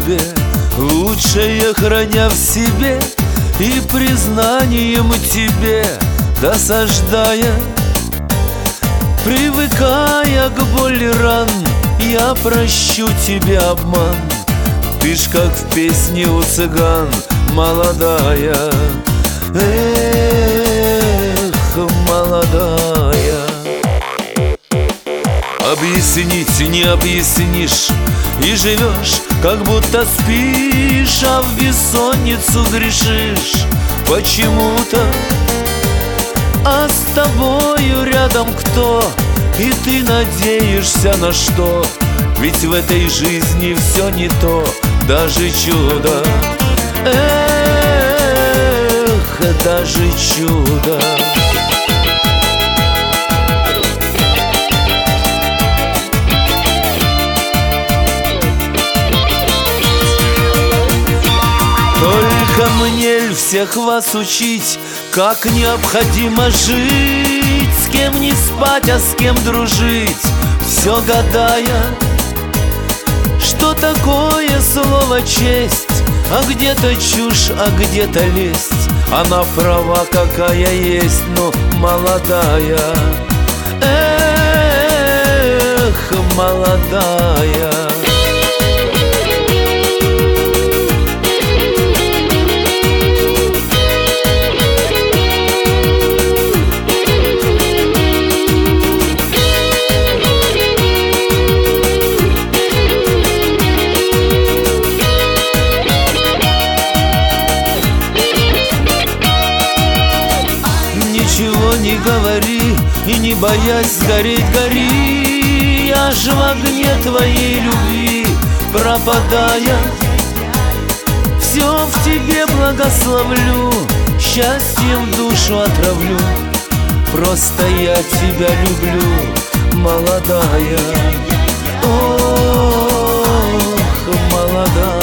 тебе, лучшее храня в себе и признанием тебе досаждая. Привыкая к боли ран, я прощу тебе обман. Ты ж как в песне у цыган, молодая. Эх, молодая. Объяснить не объяснишь, и живешь, как будто спишь, а в бессонницу грешишь почему-то. А с тобою рядом кто? И ты надеешься на что? Ведь в этой жизни все не то, даже чудо. Эх, даже чудо. Только мне ль всех вас учить, как необходимо жить, с кем не спать, а с кем дружить, все гадая, что такое слово честь, а где-то чушь, а где-то лесть. Она права, какая есть, но молодая. Эх, молодая. Ничего не говори и не боясь сгореть гори. Я ж в огне твоей любви пропадая, все в тебе благословлю, счастьем душу отравлю. Просто я тебя люблю, молодая. Ох, молодая.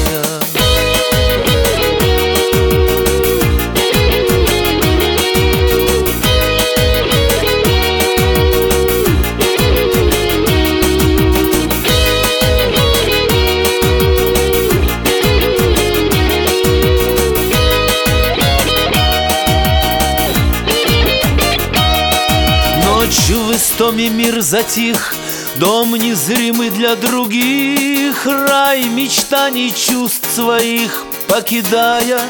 Ночью в истоме мир затих, дом незримый для других, рай мечтаний чувств своих покидая.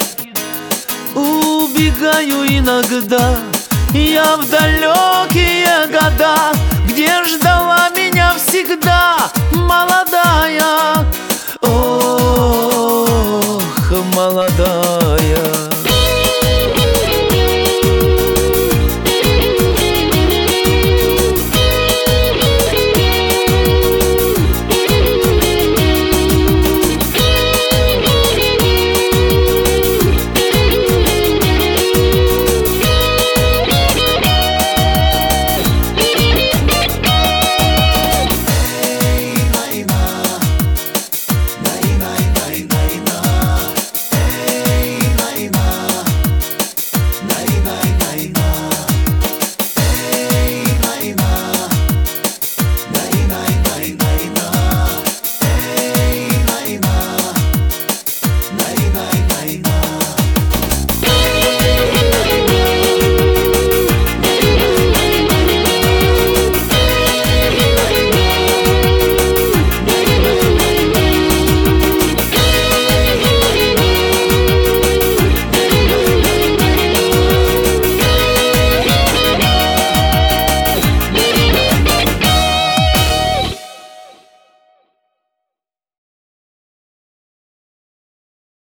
Убегаю иногда я в далекие года, где ждала меня всегда молодая.